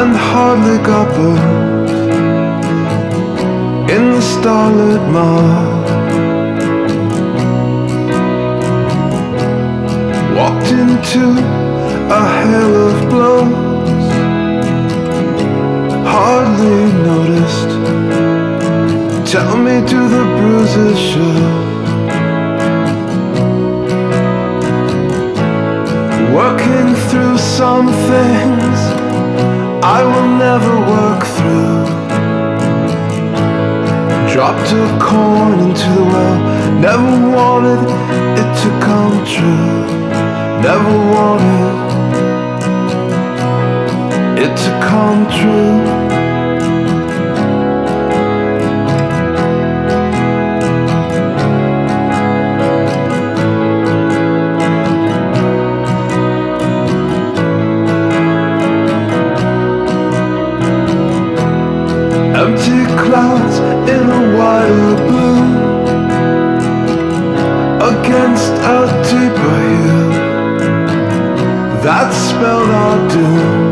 and hardly got burned in the starlit mud. Walked into a hail of blows, hardly noticed. Tell me, do the bruises show? Working through some things I will never work through. Dropped a coin into the well, never wanted it to come true. Never wanted it to come true. Empty clouds in a wider blue, against a deeper hue that spelled our doom.